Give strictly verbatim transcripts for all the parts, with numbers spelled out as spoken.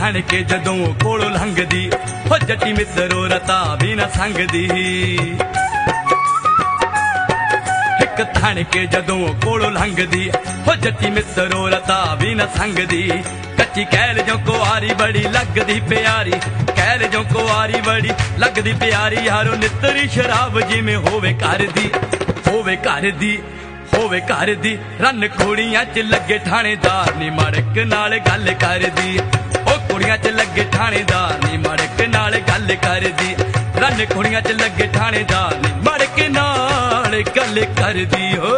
थाण के जदों कोलों लंघदी हो जटी मित्रो रता भी न संगदी एक थाण के जदों कोलों लंघदी हो जटी मित्रो रता भी न संगदी कच्ची कैल जो कुआरी बड़ी लगदी प्यारी कैल जो कुआरी बड़ी लगदी प्यारी यारो नितरी शराब जिमें होवे घर दी होवे घर दी होवे घर दी रन कुड़ियां च लगे थानेदार नी मड़क नाल गल करदी ओ कुड़ियां च लगे थानेदार नी मड़क नाल गल करदी रन कुड़ियां च लगे थानेदार नी मड़क नाल गल करदी हो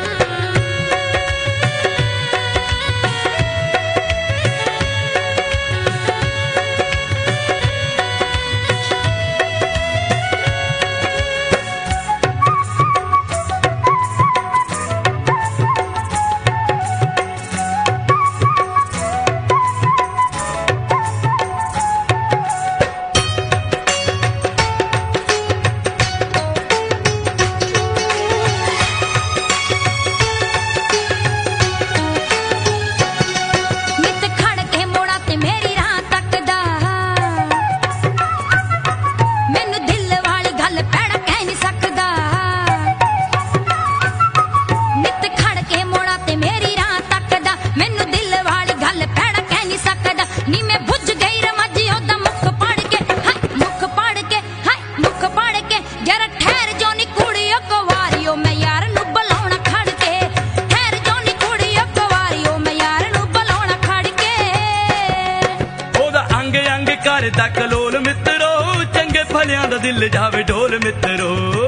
करदा कलोल मित्रो चंगे भलियां दा दिल जावे ढोल मित्रो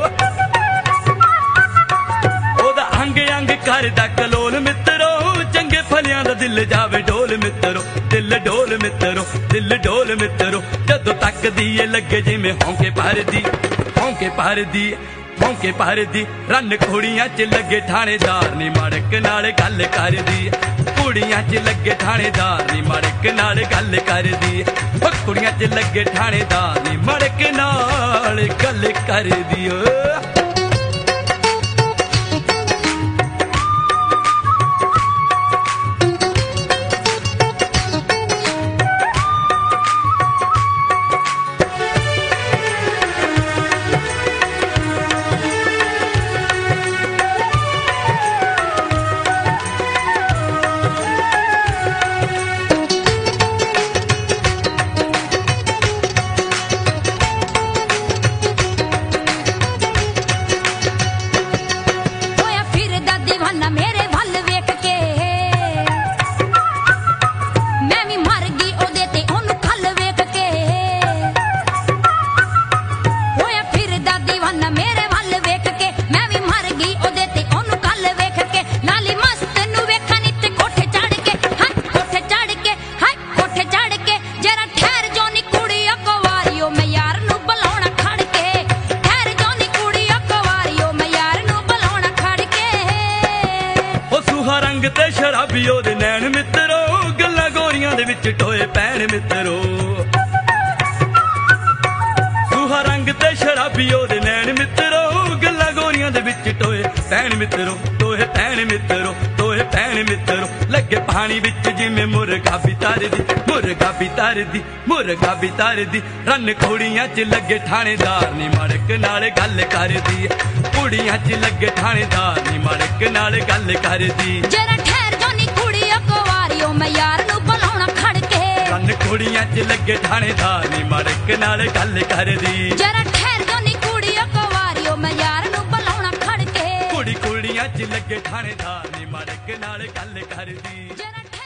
ओदा अंग अंग करदा कलोल मित्रो चंगे भलियां दा दिल जावे ढोल मित्रो दिल ढोल मित्रो दिल ढोल मित्रो जदों तक दिए लगे जिवें हौंके भरदी हौंके भरदी हौंके भरदी रन कुड़ियां च लगे थानेदार नी मड़क नाल गल करदी कुड़ियां च लगे थानेदार नी मड़क नाल गल करदी कुड़ियां च लगे थानेदार नी मड़क नाल गल करदी रंग ते शराबी ओदे नैन मित्रो गल्लां गोरियां दे विच टोए पैण मित्रो सूहा रंग ते शराबी ओदे नैन मित्रो गल्लां गोरियां दे विच टोए पैण मित्रो टोए पैण मित्रो टोए पैण मित्रो लगे पानी विच जिवें मुर्गा भी तरदी मुर्गा भी तरदी मुर्गा भी तरदी रन कुड़ियां च लगे थानेदार नी मड़क नाल गल करदी कुड़ियां च लगे थानेदार नी मड़क नाल गल करदी जरा ठहर जो नी कुड़िया कुवारियो मैं यार नू बुलाउणा खड़ के रन कुड़ियां च लगे थानेदार नी मड़क नाल गल करदी जरा ठहर जो नी कुड़िया कुवारियो मैं यार नू बुलाउणा खड़ के कुड़ी कुड़ियां च लगे थानेदार नी मड़क नाल गल करदी।